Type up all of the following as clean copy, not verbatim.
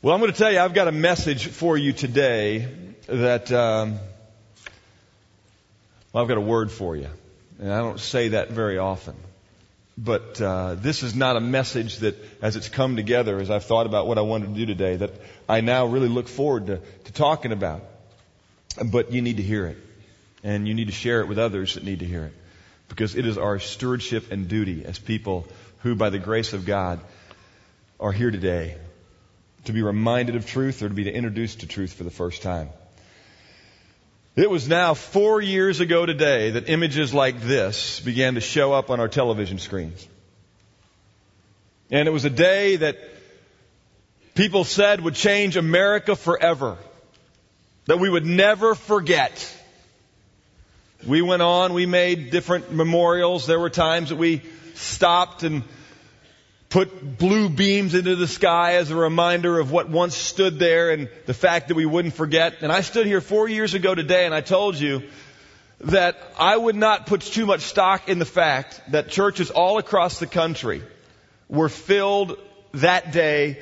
Well, I'm going to tell you, I've got a message for you today that, I've got a word for you. And I don't say that very often. But this is not a message that, as it's come together, as I've thought about what I wanted to do today, that I now really look forward to talking about. But you need to hear it. And you need to share it with others that need to hear it. Because it is our stewardship and duty as people who, by the grace of God, are here today to be reminded of truth or to be introduced to truth for the first time. It was now 4 years ago today that images like this began to show up on our television screens. And it was a day that people said would change America forever. That we would never forget. We went on, we made different memorials. There were times that we stopped and put blue beams into the sky as a reminder of what once stood there and the fact that we wouldn't forget. And I stood here 4 years ago today and I told you that I would not put too much stock in the fact that churches all across the country were filled that day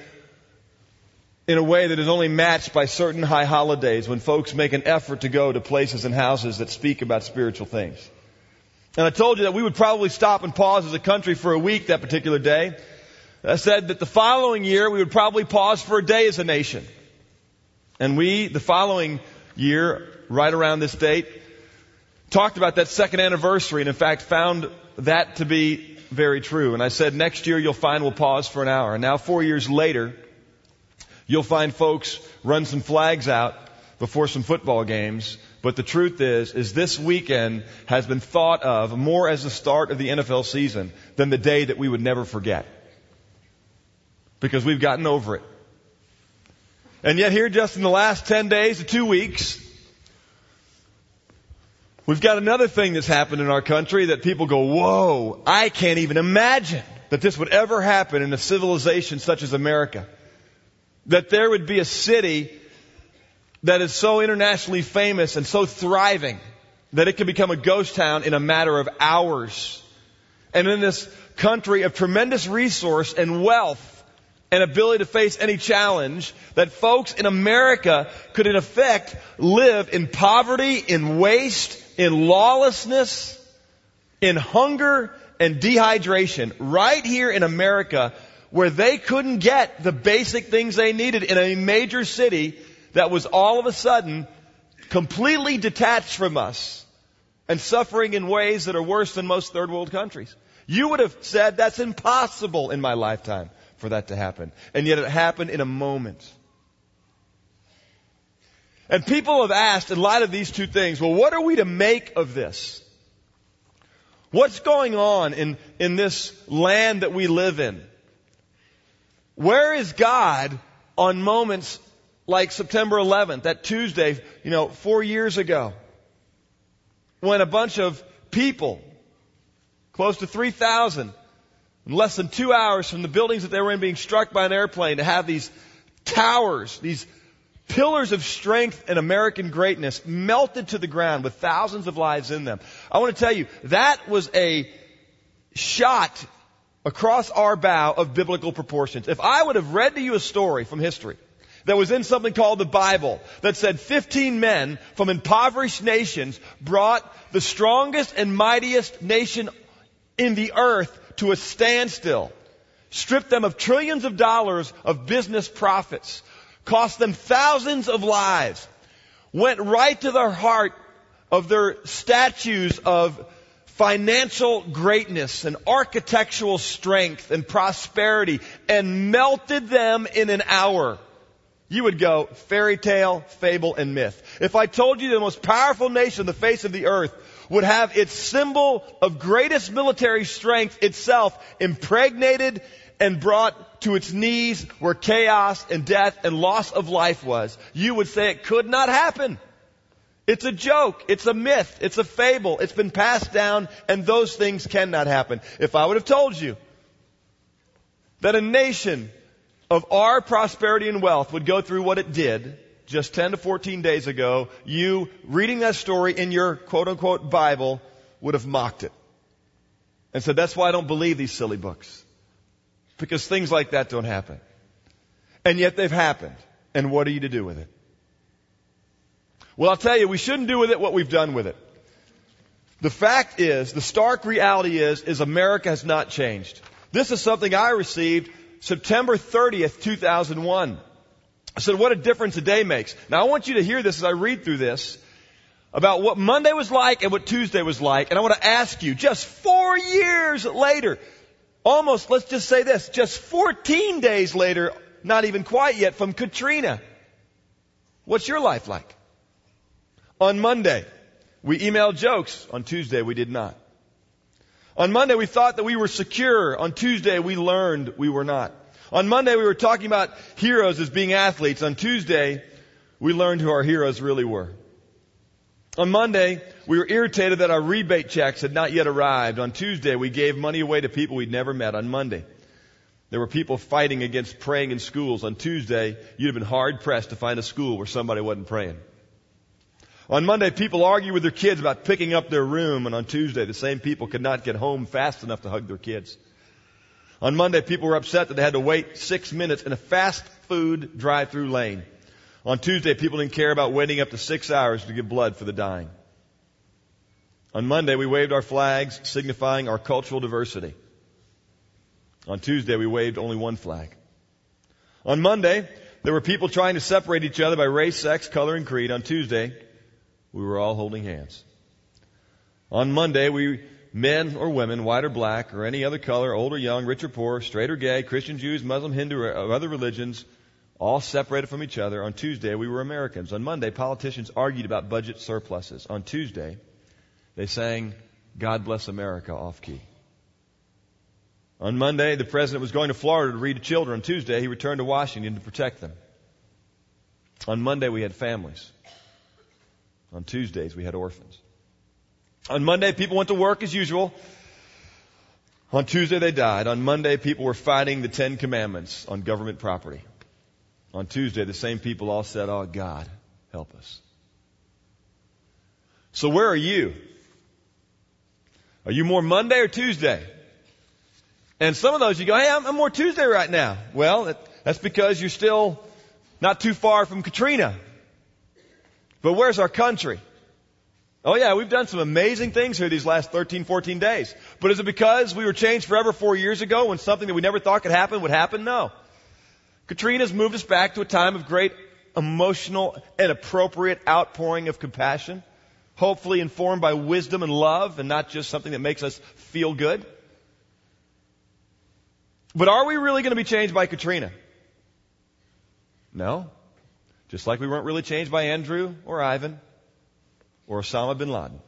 in a way that is only matched by certain high holidays when folks make an effort to go to places and houses that speak about spiritual things. And I told you that we would probably stop and pause as a country for a week that particular day. I said that the following year we would probably pause for a day as a nation. And we, the following year, right around this date, talked about that second anniversary and in fact found that to be very true. And I said next year you'll find we'll pause for an hour. And now 4 years later, you'll find folks run some flags out before some football games. But the truth is this weekend has been thought of more as the start of the NFL season than the day that we would never forget. Because we've gotten over it. And yet here just in the last 10 days to 2 weeks, we've got another thing that's happened in our country that people go, whoa, I can't even imagine that this would ever happen in a civilization such as America. That there would be a city that is so internationally famous and so thriving that it can become a ghost town in a matter of hours. And in this country of tremendous resource and wealth and ability to face any challenge, that folks in America could in effect live in poverty, in waste, in lawlessness, in hunger and dehydration right here in America, where they couldn't get the basic things they needed in a major city that was all of a sudden completely detached from us and suffering in ways that are worse than most third world countries. You would have said that's impossible in my lifetime for that to happen. And yet it happened in a moment. And people have asked, in light of these two things, well, what are we to make of this? What's going on in this land that we live in? Where is God on moments like September 11th, that Tuesday, 4 years ago, when a bunch of people, close to 3,000, in less than 2 hours from the buildings that they were in being struck by an airplane, to have these towers, these pillars of strength and American greatness melted to the ground with thousands of lives in them. I want to tell you, that was a shot across our bow of biblical proportions. If I would have read to you a story from history that was in something called the Bible that said 15 men from impoverished nations brought the strongest and mightiest nation in the earth to a standstill, stripped them of trillions of dollars of business profits, cost them thousands of lives, went right to the heart of their statues of financial greatness and architectural strength and prosperity and melted them in an hour. You would go fairy tale, fable, and myth. If I told you the most powerful nation on the face of the earth would have its symbol of greatest military strength itself impregnated and brought to its knees where chaos and death and loss of life was, you would say it could not happen. It's a joke. It's a myth. It's a fable. It's been passed down, and those things cannot happen. If I would have told you that a nation of our prosperity and wealth would go through what it did just 10 to 14 days ago, you, reading that story in your quote-unquote Bible, would have mocked it and said, that's why I don't believe these silly books. Because things like that don't happen. And yet they've happened. And what are you to do with it? Well, I'll tell you, we shouldn't do with it what we've done with it. The fact is, the stark reality is America has not changed. This is something I received September 30th, 2001. I said, what a difference a day makes. Now I want you to hear this as I read through this about what Monday was like and what Tuesday was like. And I want to ask you, just 4 years later, almost, let's just say this, just 14 days later, not even quite yet, from Katrina, what's your life like? On Monday, we emailed jokes. On Tuesday, we did not. On Monday, we thought that we were secure. On Tuesday, we learned we were not. On Monday, we were talking about heroes as being athletes. On Tuesday, we learned who our heroes really were. On Monday, we were irritated that our rebate checks had not yet arrived. On Tuesday, we gave money away to people we'd never met. On Monday, there were people fighting against praying in schools. On Tuesday, you'd have been hard-pressed to find a school where somebody wasn't praying. On Monday, people argue with their kids about picking up their room, and on Tuesday, the same people could not get home fast enough to hug their kids. On Monday, people were upset that they had to wait 6 minutes in a fast food drive-through lane. On Tuesday, people didn't care about waiting up to 6 hours to give blood for the dying. On Monday, we waved our flags, signifying our cultural diversity. On Tuesday, we waved only one flag. On Monday, there were people trying to separate each other by race, sex, color, and creed. On Tuesday, we were all holding hands. On Monday, we, men or women, white or black, or any other color, old or young, rich or poor, straight or gay, Christian, Jews, Muslim, Hindu, or other religions, all separated from each other. On Tuesday, we were Americans. On Monday, politicians argued about budget surpluses. On Tuesday, they sang God Bless America off key. On Monday, the president was going to Florida to read to children. On Tuesday, he returned to Washington to protect them. On Monday, we had families. On Tuesdays, we had orphans. On Monday, people went to work as usual. On Tuesday, they died. On Monday, people were fighting the 10 Commandments on government property. On Tuesday, the same people all said, "Oh, God, help us." So where are you? Are you more Monday or Tuesday? And some of those you go, "Hey, I'm more Tuesday right now." Well, that's because you're still not too far from Katrina. But where's our country? Oh yeah, we've done some amazing things here these last 13, 14 days. But is it because we were changed forever 4 years ago when something that we never thought could happen would happen? No. Katrina's moved us back to a time of great emotional and appropriate outpouring of compassion, hopefully informed by wisdom and love and not just something that makes us feel good. But are we really going to be changed by Katrina? No. Just like we weren't really changed by Andrew or Ivan or Osama bin Laden.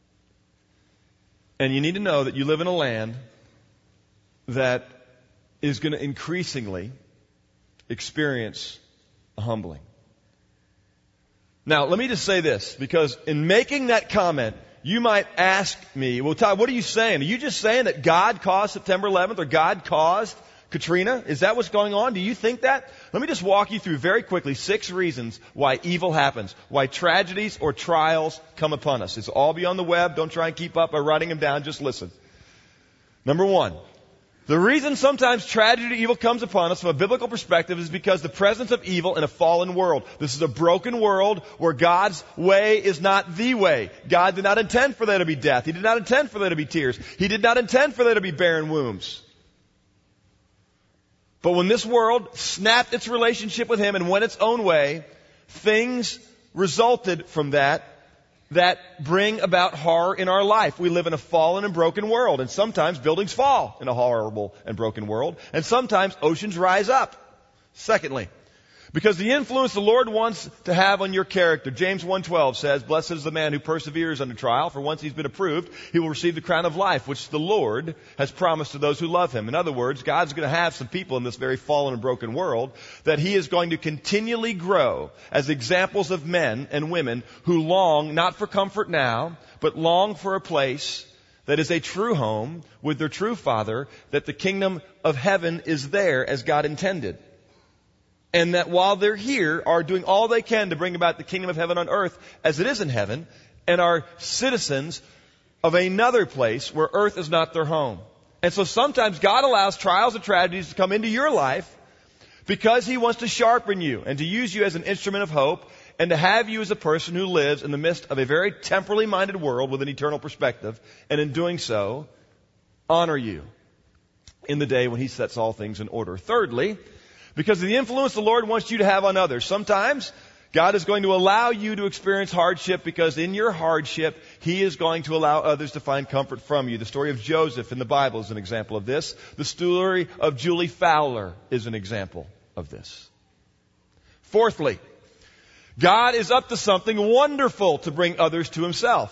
And you need to know that you live in a land that is going to increasingly experience a humbling. Now, let me just say this, because in making that comment, you might ask me, "Well, Todd, what are you saying? Are you just saying that God caused September 11th or God caused Katrina? Is that what's going on? Do you think that?" Let me just walk you through very quickly 6 reasons why evil happens, why tragedies or trials come upon us. It's all be on the web. Don't try and keep up by writing them down. Just listen. Number 1, the reason sometimes tragedy or evil comes upon us from a biblical perspective is because the presence of evil in a fallen world. This is a broken world where God's way is not the way. God did not intend for there to be death. He did not intend for there to be tears. He did not intend for there to be barren wombs. But when this world snapped its relationship with Him and went its own way, things resulted from that bring about horror in our life. We live in a fallen and broken world, and sometimes buildings fall in a horrible and broken world, and sometimes oceans rise up. Secondly, because the influence the Lord wants to have on your character. James 1:12 says, "Blessed is the man who perseveres under trial, for once he's been approved, he will receive the crown of life, which the Lord has promised to those who love Him." In other words, God's going to have some people in this very fallen and broken world that He is going to continually grow as examples of men and women who long not for comfort now, but long for a place that is a true home with their true Father, that the kingdom of heaven is there as God intended. And that while they're here, are doing all they can to bring about the kingdom of heaven on earth as it is in heaven, and are citizens of another place where earth is not their home. And so sometimes God allows trials and tragedies to come into your life because He wants to sharpen you and to use you as an instrument of hope and to have you as a person who lives in the midst of a very temporally minded world with an eternal perspective, and in doing so, honor you in the day when He sets all things in order. Thirdly, because of the influence the Lord wants you to have on others. Sometimes God is going to allow you to experience hardship because in your hardship, He is going to allow others to find comfort from you. The story of Joseph in the Bible is an example of this. The story of Julie Fowler is an example of this. Fourthly, God is up to something wonderful to bring others to Himself.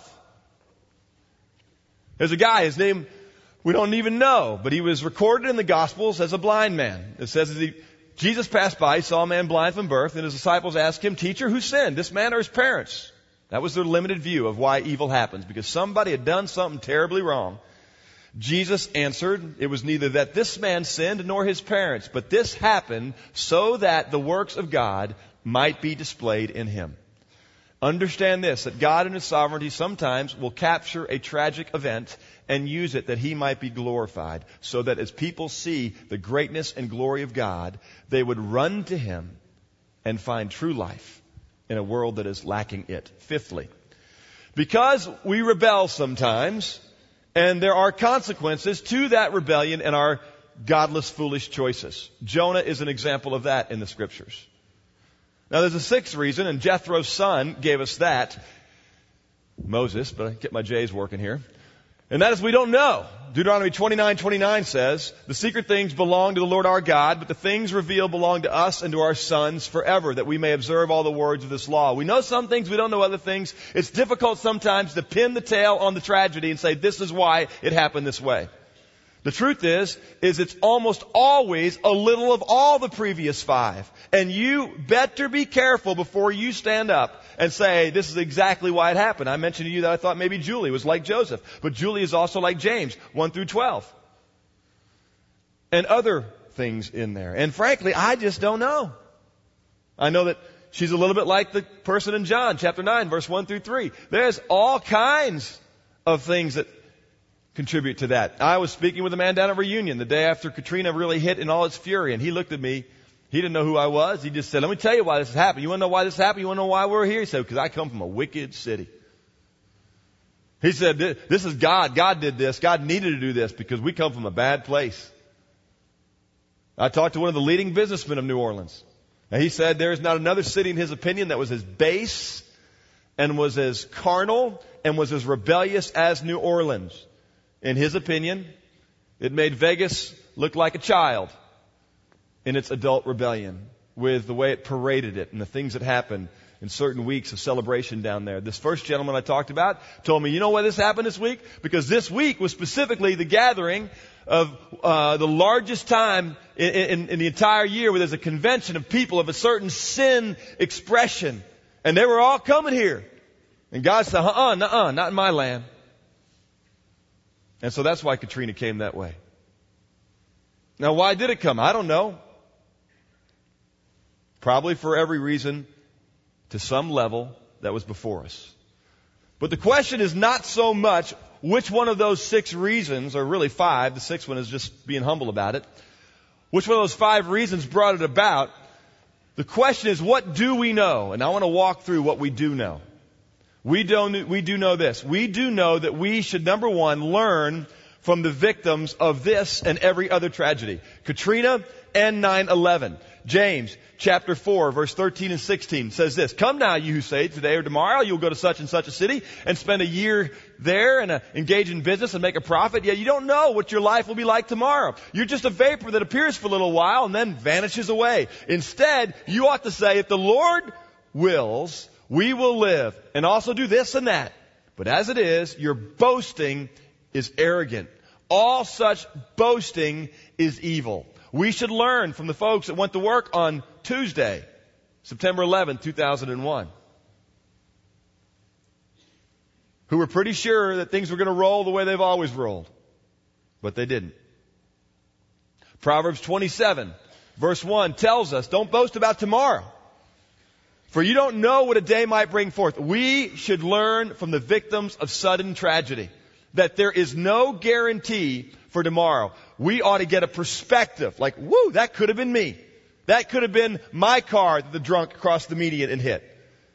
There's a guy, his name we don't even know, but he was recorded in the Gospels as a blind man. It says that Jesus passed by, he saw a man blind from birth, and His disciples asked Him, "Teacher, who sinned, this man or his parents?" That was their limited view of why evil happens, because somebody had done something terribly wrong. Jesus answered, "It was neither that this man sinned nor his parents, but this happened so that the works of God might be displayed in him." Understand this, that God in His sovereignty sometimes will capture a tragic event and use it that He might be glorified, so that as people see the greatness and glory of God, they would run to Him and find true life in a world that is lacking it. Fifthly, because we rebel sometimes, and there are consequences to that rebellion and our godless, foolish choices. Jonah is an example of that in the Scriptures. Now there's a sixth reason, and Jethro's son gave us that. Moses, but I get my J's working here. And that is we don't know. Deuteronomy 29:29 says, "The secret things belong to the Lord our God, but the things revealed belong to us and to our sons forever, that we may observe all the words of this law." We know some things, we don't know other things. It's difficult sometimes to pin the tail on the tragedy and say, this is why it happened this way. The truth is it's almost always a little of all the previous five. And you better be careful before you stand up and say, this is exactly why it happened. I mentioned to you that I thought maybe Julie was like Joseph. But Julie is also like James, 1 through 12. And other things in there. And frankly, I just don't know. I know that she's a little bit like the person in John, chapter 9, verse 1 through 3. There's all kinds of things that contribute to that. I was speaking with a man down at Reunion the day after Katrina really hit in all its fury, and he looked at me. He didn't know who I was. He just said, "Let me tell you why this has happened. You want to know why this happened? You want to know why we're here?" He said, "Because I come from a wicked city." He said, "This is God. God did this. God needed to do this because we come from a bad place." I talked to one of the leading businessmen of New Orleans, and he said there is not another city in his opinion that was as base and was as carnal and was as rebellious as New Orleans. In his opinion, it made Vegas look like a child in its adult rebellion with the way it paraded it and the things that happened in certain weeks of celebration down there. This first gentleman I talked about told me, you know why this happened this week? Because this week was specifically the gathering of the largest time in the entire year where there's a convention of people of a certain sin expression. And they were all coming here. And God said, not in my land. And so that's why Katrina came that way. Now, why did it come? I don't know. Probably for every reason to some level that was before us. But the question is not so much which one of those 6 reasons, or really 5, the 6th one is just being humble about it, which one of those 5 reasons brought it about. The question is, what do we know? And I want to walk through what we do know. We do know this. We do know that we should, number one, learn from the victims of this and every other tragedy. Katrina and 9/11. James chapter 4 verse 13 and 16 says this, "Come now, you who say today or tomorrow you'll go to such and such a city and spend a year there and engage in business and make a profit. Yet you don't know what your life will be like tomorrow. You're just a vapor that appears for a little while and then vanishes away. Instead, you ought to say, if the Lord wills, we will live and also do this and that. But as it is, your boasting is arrogant. All such boasting is evil." We should learn from the folks that went to work on Tuesday, September 11, 2001, who were pretty sure that things were going to roll the way they've always rolled. But they didn't. Proverbs 27, verse 1 tells us, don't boast about tomorrow, for you don't know what a day might bring forth. We should learn from the victims of sudden tragedy that there is no guarantee for tomorrow. We ought to get a perspective like, woo, that could have been me. That could have been my car that the drunk crossed the median and hit.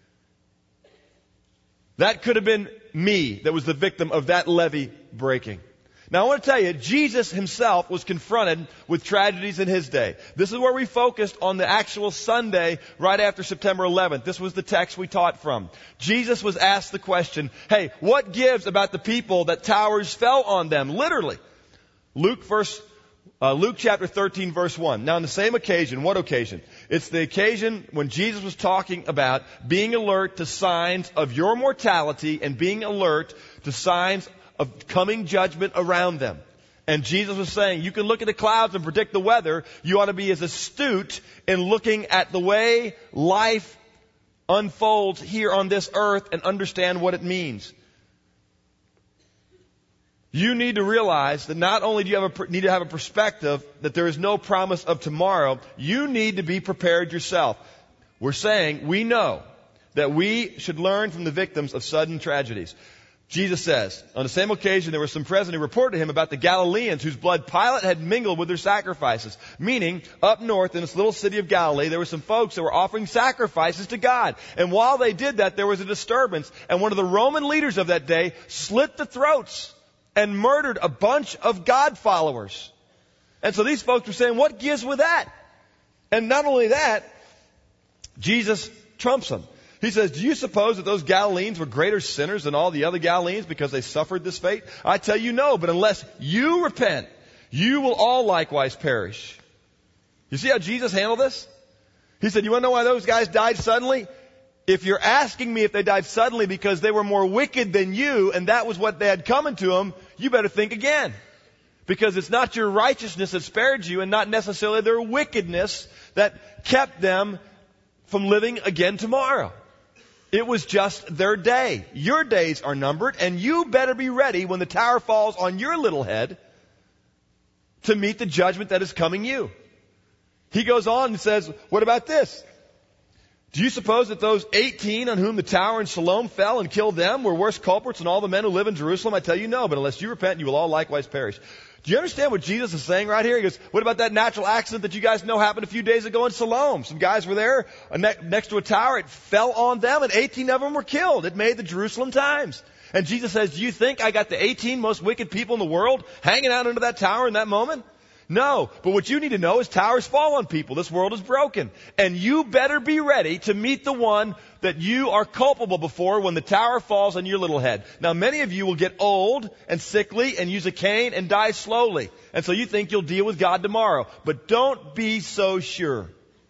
That could have been me that was the victim of that levee breaking. Now I want to tell you, Jesus himself was confronted with tragedies in his day. This is where we focused on the actual Sunday right after September 11th. This was the text we taught from. Jesus was asked the question, hey, what gives about the people that towers fell on them? Literally. Luke chapter 13 verse 1. Now on the same occasion, what occasion? It's the occasion when Jesus was talking about being alert to signs of your mortality and being alert to signs of coming judgment around them. And Jesus was saying, you can look at the clouds and predict the weather. You ought to be as astute in looking at the way life unfolds here on this earth and understand what it means. You need to realize that not only do you need to have a perspective that there is no promise of tomorrow, you need to be prepared yourself. We're saying we know that we should learn from the victims of sudden tragedies. Jesus says, on the same occasion, there was some present who reported to him about the Galileans whose blood Pilate had mingled with their sacrifices. Meaning, up north in this little city of Galilee, there were some folks that were offering sacrifices to God. And while they did that, there was a disturbance. And one of the Roman leaders of that day slit the throats and murdered a bunch of God followers. And so these folks were saying, what gives with that? And not only that, Jesus trumps them. He says, do you suppose that those Galileans were greater sinners than all the other Galileans because they suffered this fate? I tell you no, but unless you repent, you will all likewise perish. You see how Jesus handled this? He said, you want to know why those guys died suddenly? If you're asking me if they died suddenly because they were more wicked than you and that was what they had coming to them, you better think again. Because it's not your righteousness that spared you and not necessarily their wickedness that kept them from living again tomorrow. It was just their day. Your days are numbered, and you better be ready when the tower falls on your little head to meet the judgment that is coming you. He goes on and says, what about this? Do you suppose that those 18 on whom the tower in Siloam fell and killed them were worse culprits than all the men who live in Jerusalem? I tell you no, but unless you repent, you will all likewise perish. Do you understand what Jesus is saying right here? He goes, what about that natural accident that you guys know happened a few days ago in Siloam? Some guys were there next to a tower. It fell on them and 18 of them were killed. It made the Jerusalem Times. And Jesus says, do you think I got the 18 most wicked people in the world hanging out under that tower in that moment? No. But what you need to know is towers fall on people. This world is broken. And you better be ready to meet the one that you are culpable before when the tower falls on your little head. Now, many of you will get old and sickly and use a cane and die slowly. And so you think you'll deal with God tomorrow. But don't be so sure.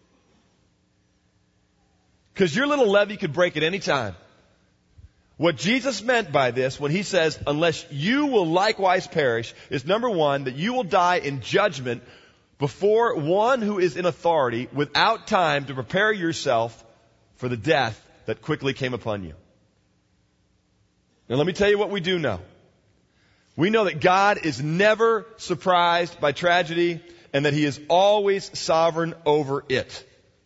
Because your little levee could break at any time. What Jesus meant by this when he says, unless you will likewise perish, is number one, that you will die in judgment before one who is in authority without time to prepare yourself for the death that quickly came upon you. Now let me tell you what we do know. We know that God is never surprised by tragedy and that He is always sovereign over it.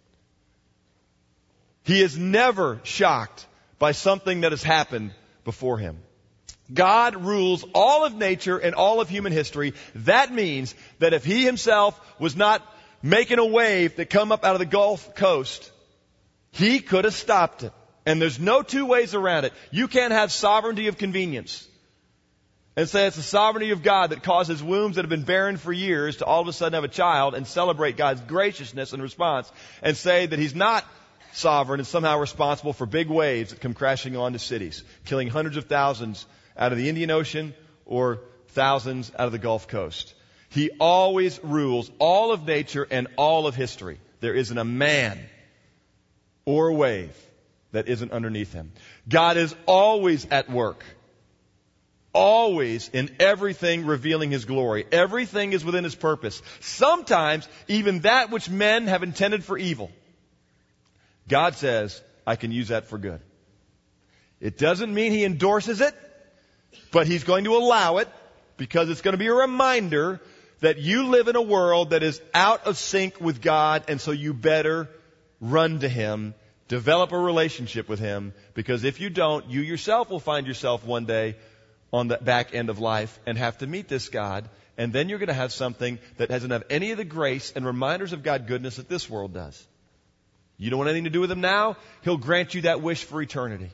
He is never shocked by something that has happened before Him. God rules all of nature and all of human history. That means that if He Himself was not making a wave that come up out of the Gulf Coast, He could have stopped it. And there's no two ways around it. You can't have sovereignty of convenience and say it's the sovereignty of God that causes wombs that have been barren for years to all of a sudden have a child and celebrate God's graciousness in response and say that He's not sovereign and somehow responsible for big waves that come crashing onto cities, killing hundreds of thousands out of the Indian Ocean or thousands out of the Gulf Coast. He always rules all of nature and all of history. There isn't a man or a wave that isn't underneath Him. God is always at work. Always in everything revealing His glory. Everything is within His purpose. Sometimes even that which men have intended for evil, God says, I can use that for good. It doesn't mean He endorses it, but He's going to allow it because it's going to be a reminder that you live in a world that is out of sync with God, and so you better run to Him, develop a relationship with Him, because if you don't, you yourself will find yourself one day on the back end of life and have to meet this God And then you're going to have something that doesn't have any of the grace and reminders of God's goodness that this world does. You don't want anything to do with Him now? He'll grant you that wish for eternity.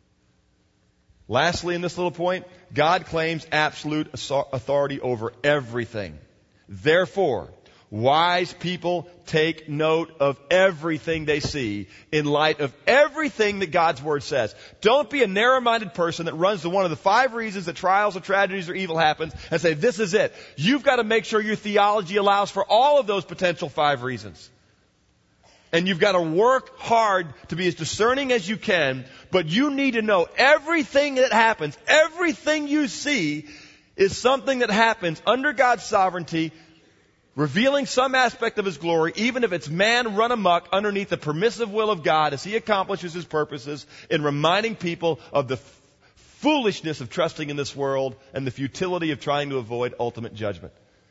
Lastly, in this little point, God claims absolute authority over everything. Therefore, wise people take note of everything they see in light of everything that God's Word says. Don't be a narrow-minded person that runs to one of the 5 reasons that trials or tragedies or evil happens and say, this is it. You've got to make sure your theology allows for all of those potential 5 reasons. And you've got to work hard to be as discerning as you can, but you need to know everything that happens, everything you see is something that happens under God's sovereignty, revealing some aspect of His glory, even if it's man run amok underneath the permissive will of God as He accomplishes His purposes in reminding people of the foolishness of trusting in this world and the futility of trying to avoid ultimate judgment.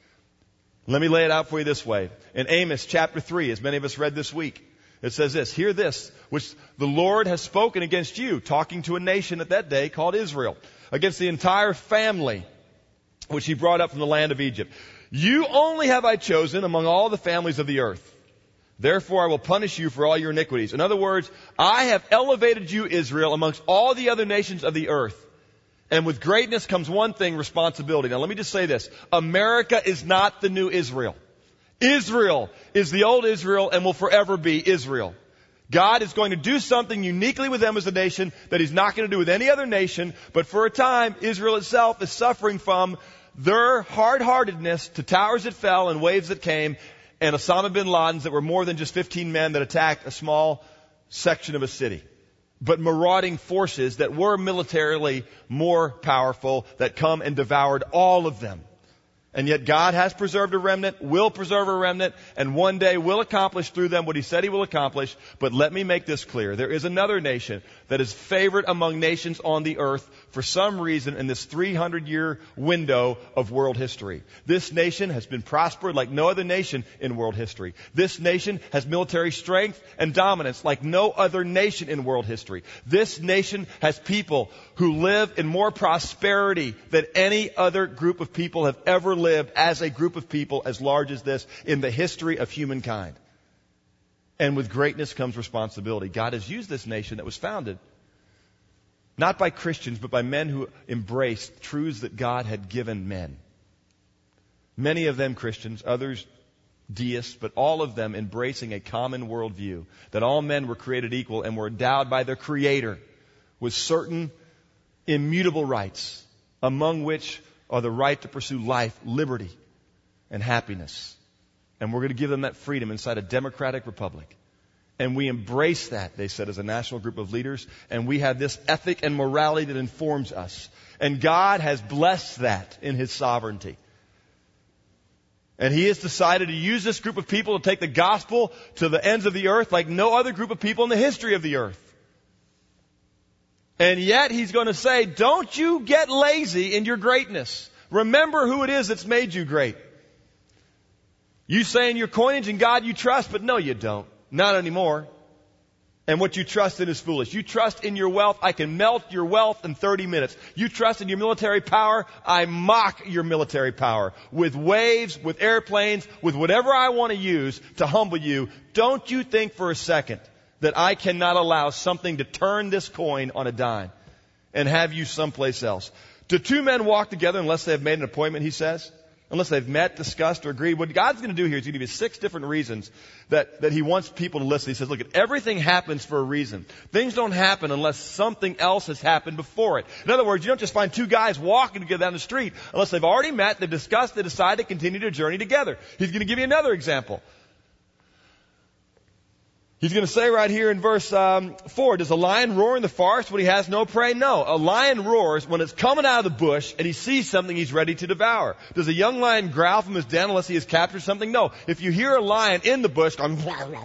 Let me lay it out for you this way. In Amos chapter 3, as many of us read this week, it says this, hear this, which the Lord has spoken against you, talking to a nation at that day called Israel, against the entire family which He brought up from the land of Egypt. You only have I chosen among all the families of the earth. Therefore I will punish you for all your iniquities. In other words, I have elevated you, Israel, amongst all the other nations of the earth. And with greatness comes one thing, responsibility. Now let me just say this. America is not the new Israel. Israel is the old Israel and will forever be Israel. God is going to do something uniquely with them as a nation that He's not going to do with any other nation. But for a time, Israel itself is suffering from their hard-heartedness to towers that fell and waves that came and Osama bin Laden's that were more than just 15 men that attacked a small section of a city, but marauding forces that were militarily more powerful that come and devoured all of them. And yet God has preserved a remnant, will preserve a remnant, and one day will accomplish through them what He said He will accomplish. But let me make this clear. There is another nation that is favored among nations on the earth for some reason in this 300-year window of world history. This nation has been prospered like no other nation in world history. This nation has military strength and dominance like no other nation in world history. This nation has people who live in more prosperity than any other group of people have ever lived as a group of people as large as this in the history of humankind. And with greatness comes responsibility. God has used this nation that was founded not by Christians, but by men who embraced truths that God had given men. Many of them Christians, others deists, but all of them embracing a common worldview that all men were created equal and were endowed by their Creator with certain immutable rights, among which are the right to pursue life, liberty, and happiness. And we're going to give them that freedom inside a democratic republic. And we embrace that, they said, as a national group of leaders. And we have this ethic and morality that informs us. And God has blessed that in His sovereignty. And He has decided to use this group of people to take the gospel to the ends of the earth like no other group of people in the history of the earth. And yet He's going to say, don't you get lazy in your greatness. Remember who it is that's made you great. You say in your coinage in God you trust, but no you don't. Not anymore. And what you trust in is foolish. You trust in your wealth. I can melt your wealth in 30 minutes. You trust in your military power. I mock your military power. With waves, with airplanes, with whatever I want to use to humble you. Don't you think for a second that I cannot allow something to turn this coin on a dime and have you someplace else. Do 2 men walk together unless they have made an appointment, He says? Unless they've met, discussed, or agreed. What God's going to do here is He's going to give you 6 different reasons that He wants people to listen. He says, look, everything happens for a reason. Things don't happen unless something else has happened before it. In other words, you don't just find 2 guys walking together down the street unless they've already met, they've discussed, they decide to continue their journey together. He's going to give you another example. He's going to say right here in verse 4, does a lion roar in the forest when he has no prey? No. A lion roars when it's coming out of the bush and he sees something he's ready to devour. Does a young lion growl from his den unless he has captured something? No. If you hear a lion in the bush going,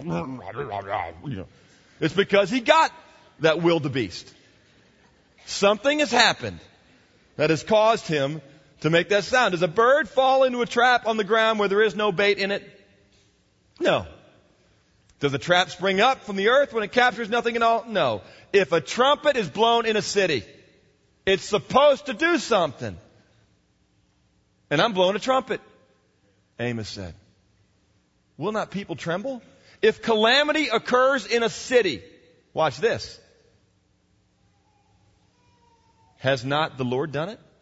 it's because he got that wildebeest. Something has happened that has caused him to make that sound. Does a bird fall into a trap on the ground where there is no bait in it? No. Does the trap spring up from the earth when it captures nothing at all? No. If a trumpet is blown in a city, it's supposed to do something. and I'm blowing a trumpet. Amos said, will not people tremble? If calamity occurs in a city, watch this. Has not the Lord done it?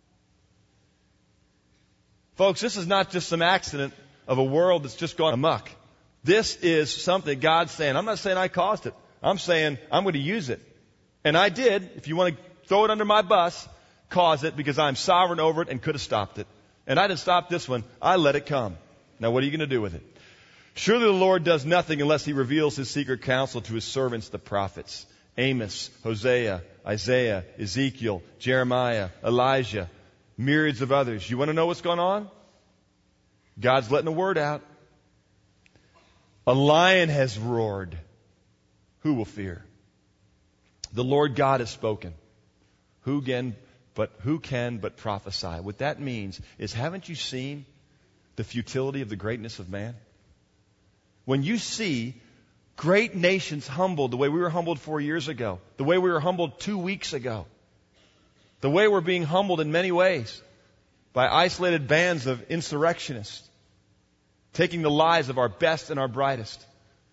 Folks, this is not just some accident of a world that's just gone amok. This is something God's saying. I'm not saying I caused it. I'm saying I'm going to use it. And I did, if you want to throw it under my bus, cause it because I'm sovereign over it and could have stopped it. And I didn't stop this one. I let it come. Now what are you going to do with it? Surely the Lord does nothing unless He reveals His secret counsel to His servants, the prophets. Amos, Hosea, Isaiah, Ezekiel, Jeremiah, Elijah, myriads of others. You want to know what's going on? God's letting a word out. A lion has roared. Who will fear? The Lord God has spoken. Who can but prophesy? What that means is, haven't you seen the futility of the greatness of man? When you see great nations humbled the way we were humbled 4 years ago, the way we were humbled 2 weeks ago, the way we're being humbled in many ways by isolated bands of insurrectionists, taking the lives of our best and our brightest.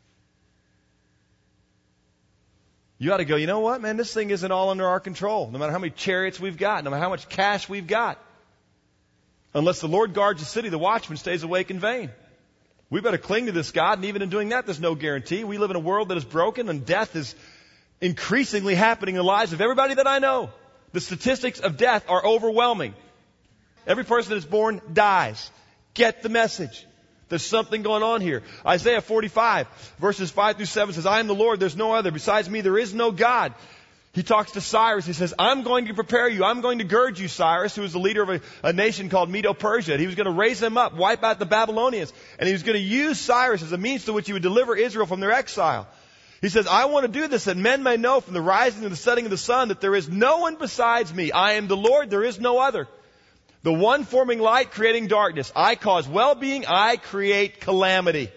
You ought to go, you know what, man, this thing isn't all under our control. No matter how many chariots we've got, no matter how much cash we've got. Unless the Lord guards the city, the watchman stays awake in vain. We better cling to this God, and even in doing that, there's no guarantee. We live in a world that is broken, and death is increasingly happening in the lives of everybody that I know. The statistics of death are overwhelming. Every person that is born dies. Get the message. There's something going on here. Isaiah 45, verses 5 through 7 says, I am the Lord, there's no other. Besides me, there is no God. He talks to Cyrus. He says, I'm going to prepare you. I'm going to gird you, Cyrus, who was the leader of a nation called Medo-Persia. He was going to raise them up, wipe out the Babylonians. And he was going to use Cyrus as a means to which he would deliver Israel from their exile. He says, I want to do this that men may know from the rising and the setting of the sun that there is no one besides me. I am the Lord, there is no other. The one forming light, creating darkness. I cause well-being, I create calamity.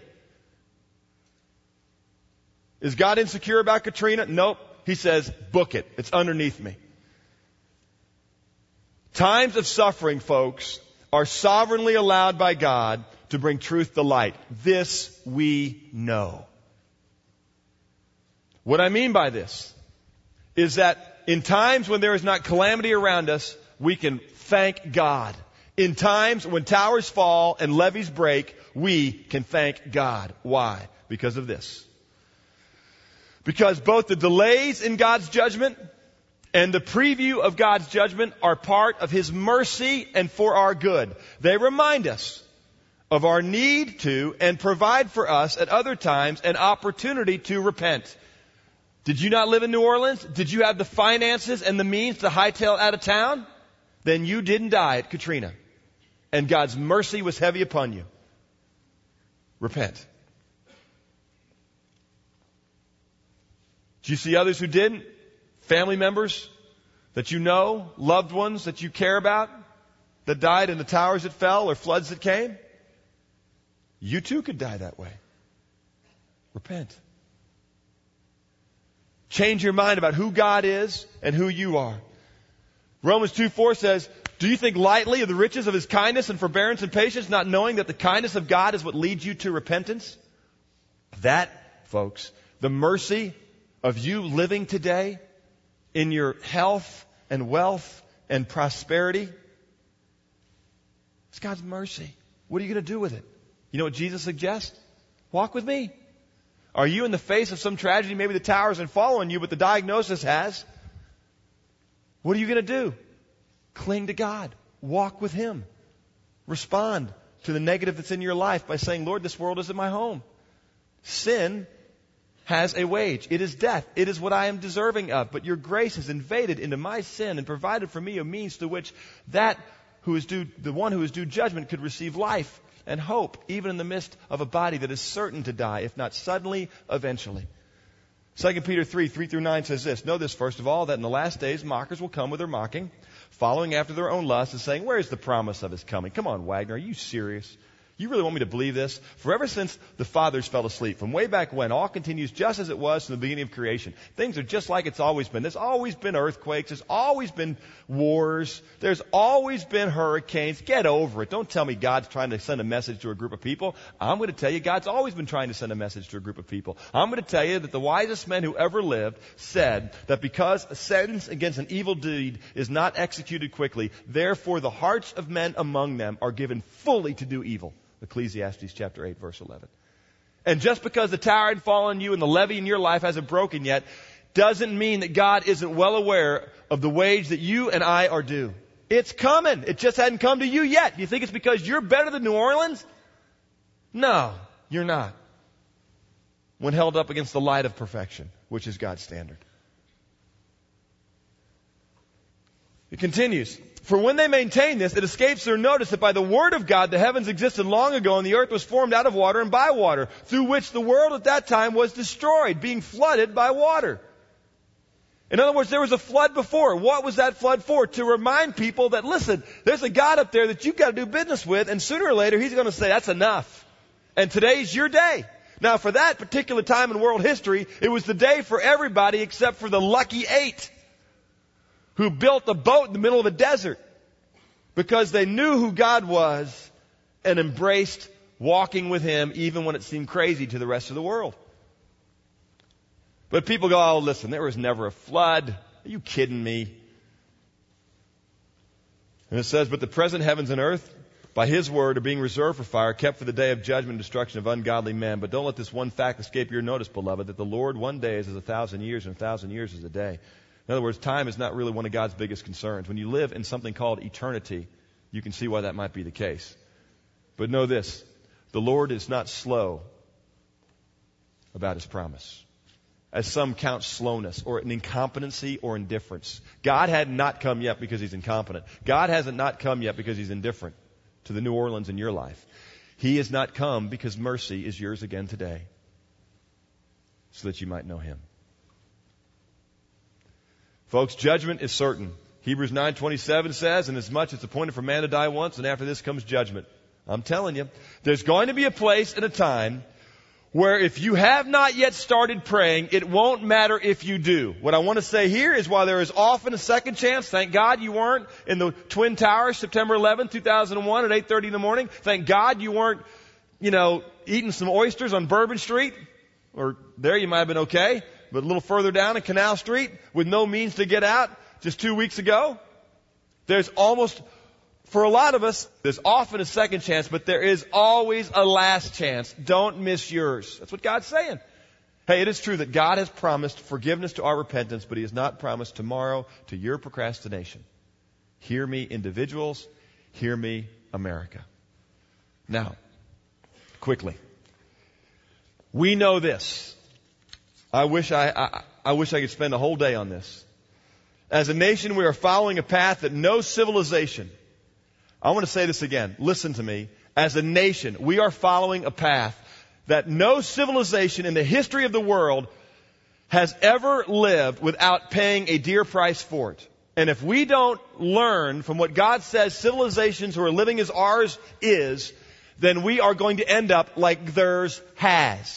Is God insecure about Katrina? Nope. He says, book it. It's underneath me. Times of suffering, folks, are sovereignly allowed by God to bring truth to light. This we know. What I mean by this is that in times when there is not calamity around us, we can thank God. In times when towers fall and levees break, we can thank God. Why? Because of this. Because both the delays in God's judgment and the preview of God's judgment are part of His mercy and for our good. They remind us of our need to and provide for us at other times an opportunity to repent. Did you not live in New Orleans? Did you have the finances and the means to hightail out of town? Then you didn't die at Katrina. And God's mercy was heavy upon you. Repent. Do you see others who didn't? Family members that you know, loved ones that you care about, that died in the towers that fell or floods that came? You too could die that way. Repent. Change your mind about who God is and who you are. Romans 2:4 says, do you think lightly of the riches of His kindness and forbearance and patience, not knowing that the kindness of God is what leads you to repentance? That, folks, the mercy of you living today in your health and wealth and prosperity, it's God's mercy. What are you going to do with it? You know what Jesus suggests? Walk with me. Are you in the face of some tragedy? Maybe the tower isn't following you, but the diagnosis has. What are you going to do? Cling to God. Walk with Him. Respond to the negative that's in your life by saying, Lord, this world isn't my home. Sin has a wage. It is death. It is what I am deserving of. But your grace has invaded into my sin and provided for me a means through which the one who is due judgment could receive life and hope, even in the midst of a body that is certain to die, if not suddenly, eventually. 2 Peter 3:3-9 says this, know this first of all, that in the last days mockers will come with their mocking, following after their own lusts and saying, where is the promise of His coming? Come on, Wagner, are you serious? You really want me to believe this? For ever since the fathers fell asleep, from way back when, all continues just as it was from the beginning of creation. Things are just like it's always been. There's always been earthquakes. There's always been wars. There's always been hurricanes. Get over it. Don't tell me God's trying to send a message to a group of people. I'm going to tell you God's always been trying to send a message to a group of people. I'm going to tell you that the wisest men who ever lived said that because a sentence against an evil deed is not executed quickly, therefore the hearts of men among them are given fully to do evil. Ecclesiastes chapter 8, verse 11. And just because the tower had fallen on you and the levee in your life hasn't broken yet, doesn't mean that God isn't well aware of the wage that you and I are due. It's coming. It just hadn't come to you yet. You think it's because you're better than New Orleans? No, you're not. When held up against the light of perfection, which is God's standard. It continues. For when they maintain this, it escapes their notice that by the word of God the heavens existed long ago and the earth was formed out of water and by water, through which the world at that time was destroyed, being flooded by water. In other words, there was a flood before. What was that flood for? To remind people that, listen, there's a God up there that you've got to do business with, and sooner or later He's going to say, that's enough. And today's your day. Now, for that particular time in world history, it was the day for everybody except for the lucky 8. Who built a boat in the middle of a desert because they knew who God was and embraced walking with Him even when it seemed crazy to the rest of the world. But people go, oh, listen, there was never a flood. Are you kidding me? And it says, but the present heavens and earth, by His word, are being reserved for fire, kept for the day of judgment and destruction of ungodly men. But don't let this one fact escape your notice, beloved, that the Lord one day is as 1,000 years, and 1,000 years is a day. In other words, time is not really one of God's biggest concerns. When you live in something called eternity, you can see why that might be the case. But know this, the Lord is not slow about His promise, as some count slowness or an incompetency or indifference. God had not come yet because He's incompetent. God hasn't not come yet because He's indifferent to the New Orleans in your life. He has not come because mercy is yours again today, so that you might know Him. Folks, judgment is certain. Hebrews 9:27 says, and as much it's appointed for man to die once, and after this comes judgment. I'm telling you, there's going to be a place and a time where if you have not yet started praying, it won't matter if you do. What I want to say here is while there is often a second chance, thank God you weren't in the Twin Towers September 11, 2001 at 8:30 in the morning. Thank God you weren't, eating some oysters on Bourbon Street. Or there you might have been okay. But a little further down in Canal Street with no means to get out just 2 weeks ago. For a lot of us, there's often a second chance, but there is always a last chance. Don't miss yours. That's what God's saying. Hey, it is true that God has promised forgiveness to our repentance, but He has not promised tomorrow to your procrastination. Hear me, individuals. Hear me, America. Now, quickly. We know this. I wish I could spend a whole day on this. As a nation, we are following a path that no civilization. I want to say this again. Listen to me. As a nation, we are following a path that no civilization in the history of the world has ever lived without paying a dear price for it. And if we don't learn from what God says civilizations who are living as ours is, then we are going to end up like theirs has.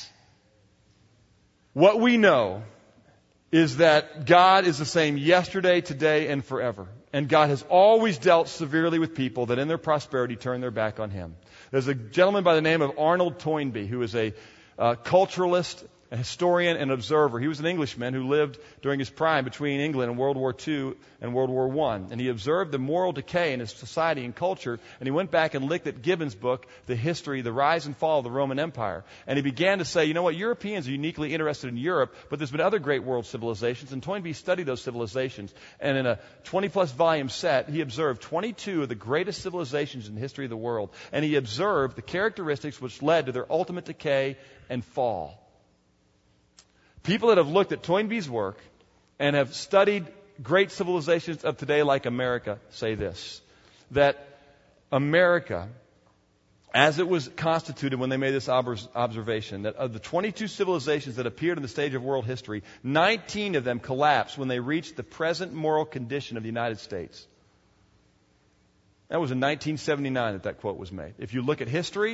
What we know is that God is the same yesterday, today, and forever. And God has always dealt severely with people that in their prosperity turn their back on Him. There's a gentleman by the name of Arnold Toynbee who is a culturalist, a historian, and observer. He was an Englishman who lived during his prime between England and World War II and World War I. And he observed the moral decay in his society and culture, and he went back and looked at Gibbon's book, The History, The Rise and Fall of the Roman Empire. And he began to say, you know what, Europeans are uniquely interested in Europe, but there's been other great world civilizations, and Toynbee studied those civilizations. And in a 20-plus volume set, he observed 22 of the greatest civilizations in the history of the world. And he observed the characteristics which led to their ultimate decay and fall. People that have looked at Toynbee's work and have studied great civilizations of today like America say this, that America, as it was constituted when they made this observation, that of the 22 civilizations that appeared on the stage of world history, 19 of them collapsed when they reached the present moral condition of the United States. That was in 1979 that quote was made. If you look at history,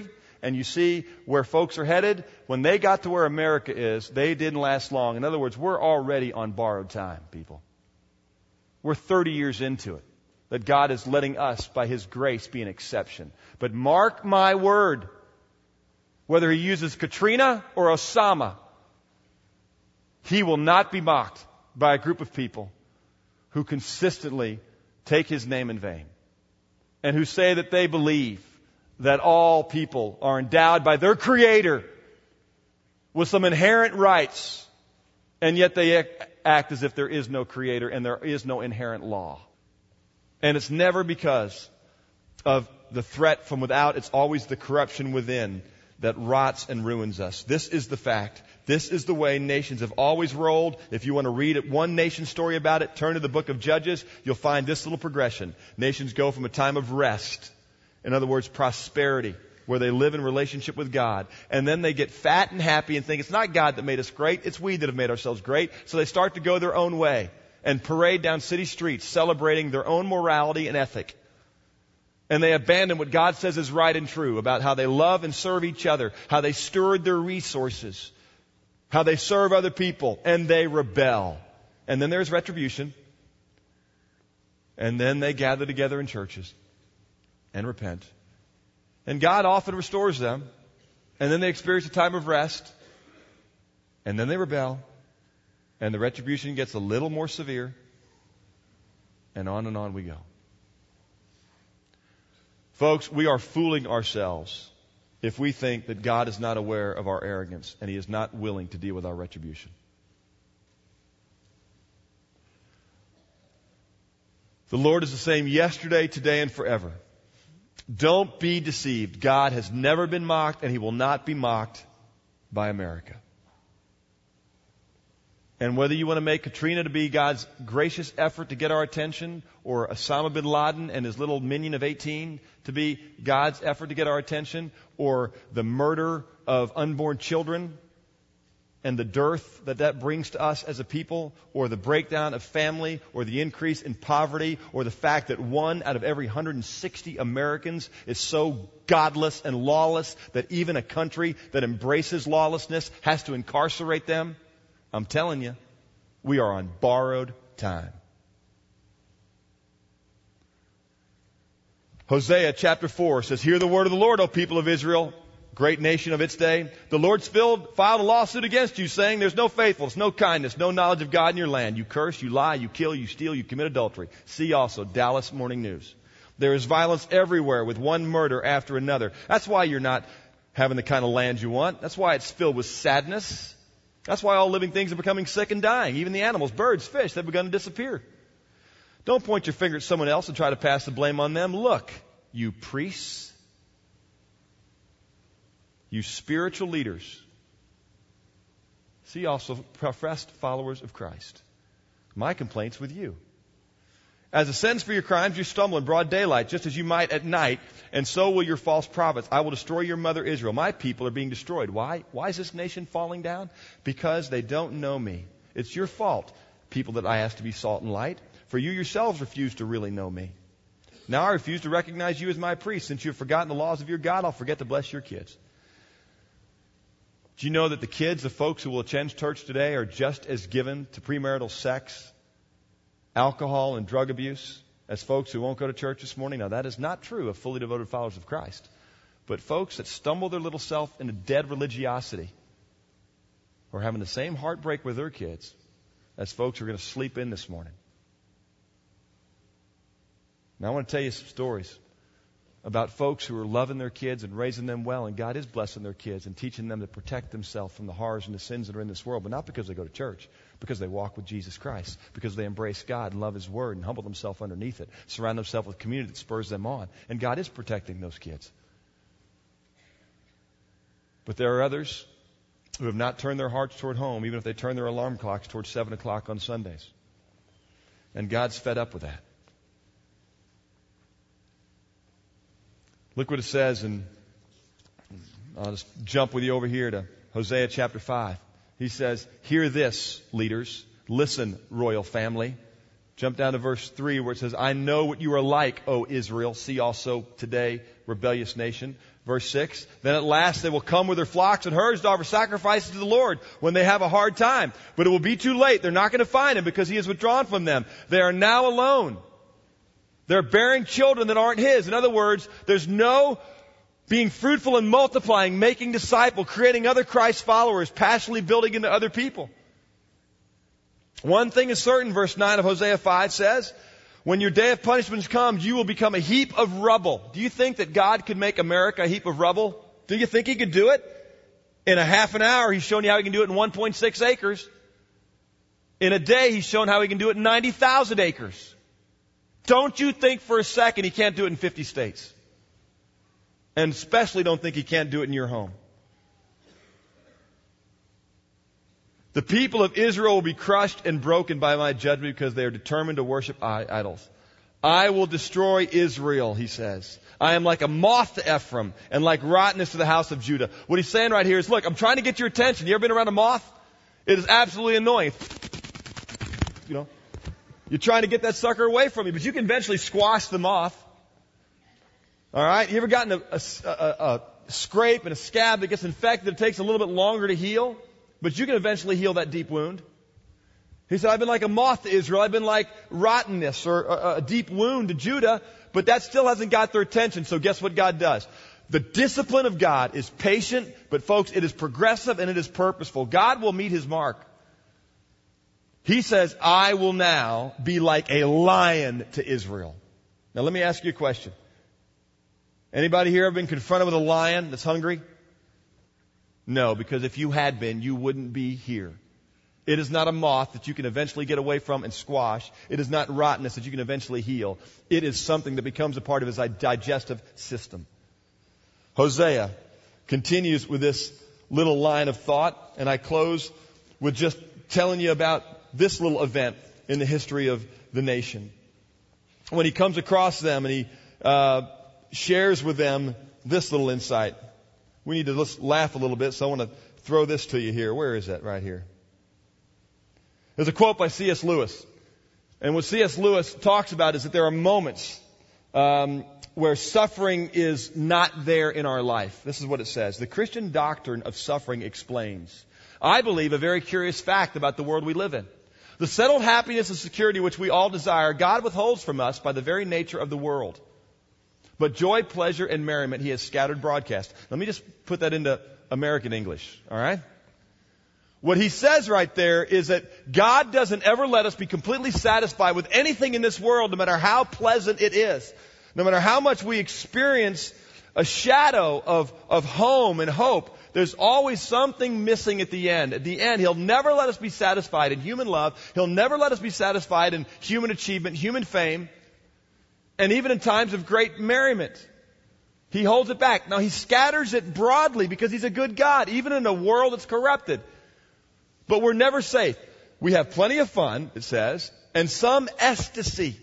and you see where folks are headed, when they got to where America is, they didn't last long. In other words, we're already on borrowed time, people. We're 30 years into it, that God is letting us, by His grace, be an exception. But mark my word, whether He uses Katrina or Osama, He will not be mocked by a group of people who consistently take His name in vain and who say that they believe that all people are endowed by their Creator with some inherent rights, and yet they act as if there is no Creator and there is no inherent law. And it's never because of the threat from without. It's always the corruption within that rots and ruins us. This is the fact. This is the way nations have always rolled. If you want to read one nation story about it, turn to the book of Judges. You'll find this little progression. Nations go from a time of rest, in other words, prosperity, where they live in relationship with God. And then they get fat and happy and think it's not God that made us great, it's we that have made ourselves great. So they start to go their own way and parade down city streets celebrating their own morality and ethic. And they abandon what God says is right and true about how they love and serve each other, how they steward their resources, how they serve other people, and they rebel. And then there's retribution. And then they gather together in churches and repent. And God often restores them. And then they experience a time of rest. And then they rebel. And the retribution gets a little more severe. And on we go. Folks, we are fooling ourselves if we think that God is not aware of our arrogance and He is not willing to deal with our retribution. The Lord is the same yesterday, today, and forever. Don't be deceived. God has never been mocked, and He will not be mocked by America. And whether you want to make Katrina to be God's gracious effort to get our attention, or Osama bin Laden and his little minion of 18 to be God's effort to get our attention, or the murder of unborn children and the dearth that brings to us as a people, or the breakdown of family, or the increase in poverty, or the fact that 1 out of every 160 Americans is so godless and lawless that even a country that embraces lawlessness has to incarcerate them. I'm telling you, we are on borrowed time. Hosea chapter 4 says, "Hear the word of the Lord, O people of Israel, great nation of its day. The Lord filed a lawsuit against you, saying, there's no faithfulness, no kindness, no knowledge of God in your land. You curse, you lie, you kill, you steal, you commit adultery." See also Dallas Morning News. There is violence everywhere with one murder after another. That's why you're not having the kind of land you want. That's why it's filled with sadness. That's why all living things are becoming sick and dying. Even the animals, birds, fish, they've begun to disappear. Don't point your finger at someone else and try to pass the blame on them. Look, you priests, you spiritual leaders, see also professed followers of Christ. My complaint's with you. As a sentence for your crimes, you stumble in broad daylight, just as you might at night, and so will your false prophets. I will destroy your mother Israel. My people are being destroyed. Why? Why is this nation falling down? Because they don't know me. It's your fault, people that I ask to be salt and light, for you yourselves refuse to really know me. Now I refuse to recognize you as my priest. Since you have forgotten the laws of your God, I'll forget to bless your kids. Do you know that the kids of folks who will attend church today are just as given to premarital sex, alcohol, and drug abuse as folks who won't go to church this morning? Now, that is not true of fully devoted followers of Christ. But folks that stumble their little self into dead religiosity are having the same heartbreak with their kids as folks who are going to sleep in this morning. Now, I want to tell you some stories about folks who are loving their kids and raising them well, and God is blessing their kids and teaching them to protect themselves from the horrors and the sins that are in this world, but not because they go to church, because they walk with Jesus Christ, because they embrace God and love His Word and humble themselves underneath it, surround themselves with community that spurs them on, and God is protecting those kids. But there are others who have not turned their hearts toward home, even if they turn their alarm clocks towards 7 o'clock on Sundays. And God's fed up with that. Look what it says, and I'll just jump with you over here to Hosea chapter 5. He says, "Hear this, leaders. Listen, royal family." Jump down to verse 3 where it says, "I know what you are like, O Israel." See also today, rebellious nation. Verse 6, then at last they will come with their flocks and herds to offer sacrifices to the Lord when they have a hard time. But it will be too late. They're not going to find him because he has withdrawn from them. They are now alone. They're bearing children that aren't his. In other words, there's no being fruitful and multiplying, making disciples, creating other Christ followers, passionately building into other people. One thing is certain, verse 9 of Hosea 5 says, when your day of punishment comes, you will become a heap of rubble. Do you think that God could make America a heap of rubble? Do you think he could do it? In a half an hour, he's shown you how he can do it in 1.6 acres. In a day, he's shown how he can do it in 90,000 acres. Don't you think for a second he can't do it in 50 states. And especially don't think he can't do it in your home. The people of Israel will be crushed and broken by my judgment because they are determined to worship idols. I will destroy Israel, he says. I am like a moth to Ephraim and like rottenness to the house of Judah. What he's saying right here is, look, I'm trying to get your attention. You ever been around a moth? It is absolutely annoying. You know, you're trying to get that sucker away from you, but you can eventually squash the moth. All right? You ever gotten a scrape and a scab that gets infected? It takes a little bit longer to heal. But you can eventually heal that deep wound. He said, I've been like a moth to Israel. I've been like rottenness or a deep wound to Judah. But that still hasn't got their attention. So guess what God does? The discipline of God is patient. But folks, it is progressive and it is purposeful. God will meet his mark. He says, I will now be like a lion to Israel. Now let me ask you a question. Anybody here ever been confronted with a lion that's hungry? No, because if you had been, you wouldn't be here. It is not a moth that you can eventually get away from and squash. It is not rottenness that you can eventually heal. It is something that becomes a part of his digestive system. Hosea continues with this little line of thought, and I close with just telling you about this little event in the history of the nation. When he comes across them and he shares with them this little insight. We need to laugh a little bit, so I want to throw this to you here. Where is that? Right here. There's a quote by C.S. Lewis. And what C.S. Lewis talks about is that there are moments where suffering is not there in our life. This is what it says. The Christian doctrine of suffering explains, I believe, a very curious fact about the world we live in. The settled happiness and security which we all desire, God withholds from us by the very nature of the world. But joy, pleasure, and merriment he has scattered broadcast. Let me just put that into American English, all right? What he says right there is that God doesn't ever let us be completely satisfied with anything in this world, no matter how pleasant it is. No matter how much we experience a shadow of home and hope, there's always something missing at the end. At the end, he'll never let us be satisfied in human love. He'll never let us be satisfied in human achievement, human fame. And even in times of great merriment, he holds it back. Now, he scatters it broadly because he's a good God, even in a world that's corrupted. But we're never safe. We have plenty of fun, it says, and some ecstasy.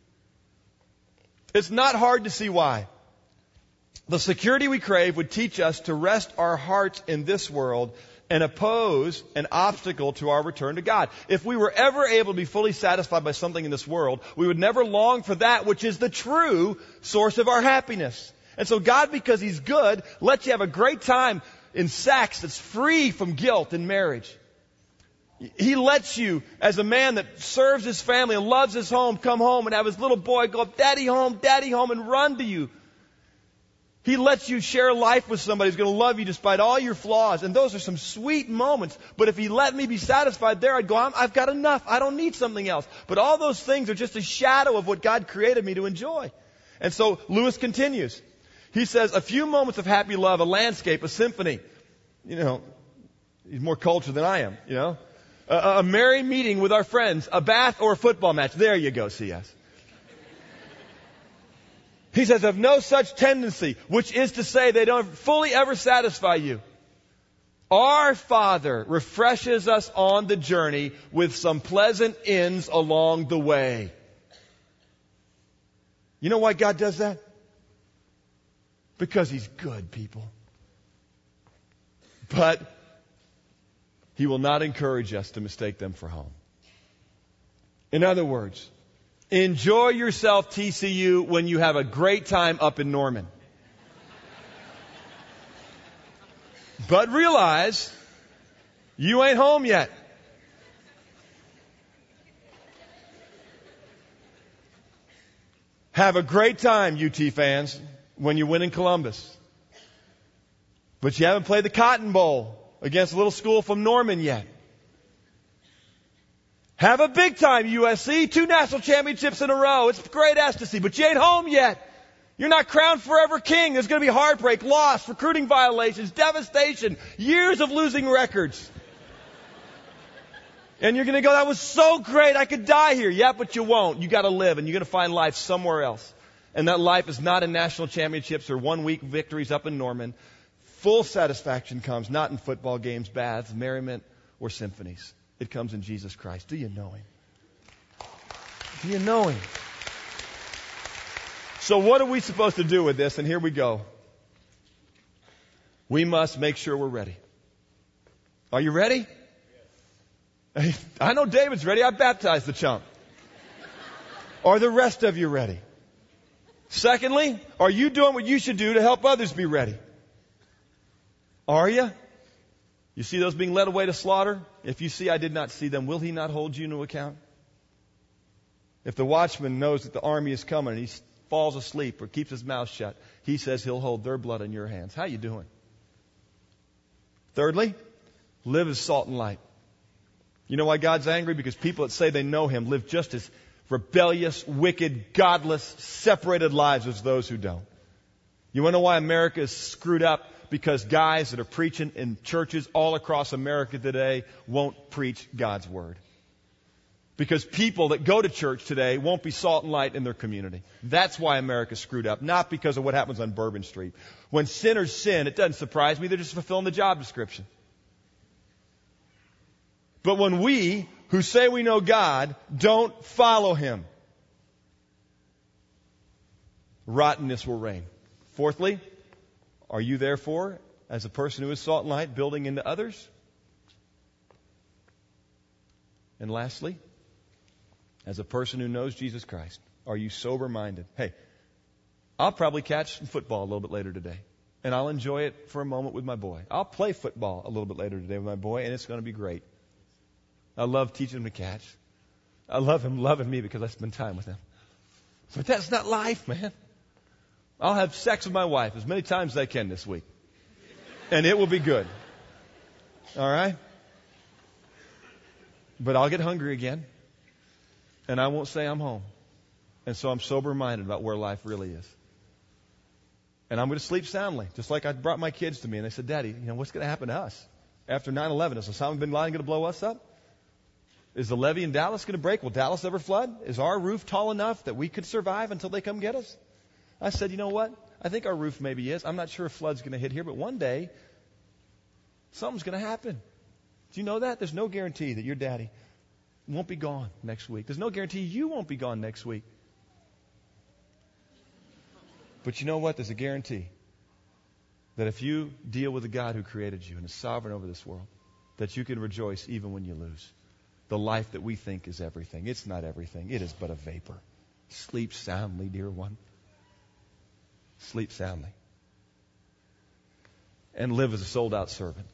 It's not hard to see why. The security we crave would teach us to rest our hearts in this world and oppose an obstacle to our return to God. If we were ever able to be fully satisfied by something in this world, we would never long for that which is the true source of our happiness. And so God, because he's good, lets you have a great time in sex that's free from guilt in marriage. He lets you, as a man that serves his family and loves his home, come home and have his little boy go up, Daddy, home, and run to you. He lets you share life with somebody who's going to love you despite all your flaws. And those are some sweet moments. But if he let me be satisfied there, I'd go, I've got enough. I don't need something else. But all those things are just a shadow of what God created me to enjoy. And so Lewis continues. He says, a few moments of happy love, a landscape, a symphony. You know, he's more cultured than I am, you know. A merry meeting with our friends, a bath or a football match. There you go, C.S. He says, have no such tendency, which is to say they don't fully ever satisfy you. Our Father refreshes us on the journey with some pleasant ends along the way. You know why God does that? Because he's good, people. But he will not encourage us to mistake them for home. In other words, enjoy yourself, TCU, when you have a great time up in Norman. But realize you ain't home yet. Have a great time, UT fans, when you win in Columbus. But you haven't played the Cotton Bowl against a little school from Norman yet. Have a big time, USC. 2 national championships in a row. It's great ecstasy, but you ain't home yet. You're not crowned forever king. There's going to be heartbreak, loss, recruiting violations, devastation, years of losing records. And you're going to go, that was so great, I could die here. Yeah, but you won't. You got to live, and you're going to find life somewhere else. And that life is not in national championships or 1-week victories up in Norman. Full satisfaction comes not in football games, baths, merriment, or symphonies. It comes in Jesus Christ. Do you know Him? Do you know Him? So what are we supposed to do with this? And here we go. We must make sure we're ready. Are you ready? I know David's ready. I baptized the chump. Are the rest of you ready? Secondly, are you doing what you should do to help others be ready? Are you? You see those being led away to slaughter? If you see I did not see them, will He not hold you to account? If the watchman knows that the army is coming and he falls asleep or keeps his mouth shut, he says He'll hold their blood in your hands. How you doing? Thirdly, live as salt and light. You know why God's angry? Because people that say they know Him live just as rebellious, wicked, godless, separated lives as those who don't. You want to know why America is screwed up? Because guys that are preaching in churches all across America today won't preach God's Word. Because people that go to church today won't be salt and light in their community. That's why America's screwed up, not because of what happens on Bourbon Street. When sinners sin, it doesn't surprise me. They're just fulfilling the job description. But when we, who say we know God, don't follow Him, rottenness will reign. Fourthly, are you therefore, as a person who is salt and light, building into others? And lastly, as a person who knows Jesus Christ, are you sober-minded? Hey, I'll probably catch some football a little bit later today, and I'll enjoy it for a moment with my boy. I'll play football a little bit later today with my boy, and it's going to be great. I love teaching him to catch. I love him loving me because I spend time with him. But that's not life, man. I'll have sex with my wife as many times as I can this week. And it will be good. All right? But I'll get hungry again. And I won't say I'm home. And so I'm sober-minded about where life really is. And I'm going to sleep soundly. Just like I brought my kids to me and they said, Daddy, what's going to happen to us? After 9/11, is Osama bin Laden going to blow us up? Is the levee in Dallas going to break? Will Dallas ever flood? Is our roof tall enough that we could survive until they come get us? I said, you know what? I think our roof maybe is. I'm not sure if flood's going to hit here, but one day, something's going to happen. Do you know that? There's no guarantee that your daddy won't be gone next week. There's no guarantee you won't be gone next week. But you know what? There's a guarantee that if you deal with the God who created you and is sovereign over this world, that you can rejoice even when you lose. The life that we think is everything. It's not everything. It is but a vapor. Sleep soundly, dear one. Sleep soundly. And live as a sold-out servant.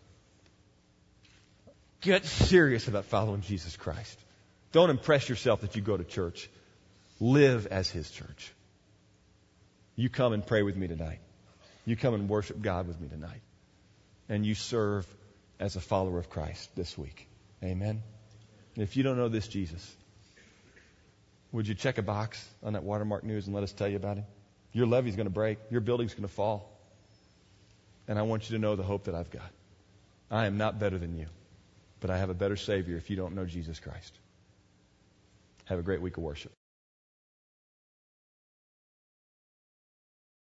Get serious about following Jesus Christ. Don't impress yourself that you go to church. Live as His church. You come and pray with me tonight. You come and worship God with me tonight. And you serve as a follower of Christ this week. Amen. And if you don't know this Jesus, would you check a box on that Watermark News and let us tell you about Him? Your levee's going to break. Your building's going to fall. And I want you to know the hope that I've got. I am not better than you, but I have a better Savior if you don't know Jesus Christ. Have a great week of worship.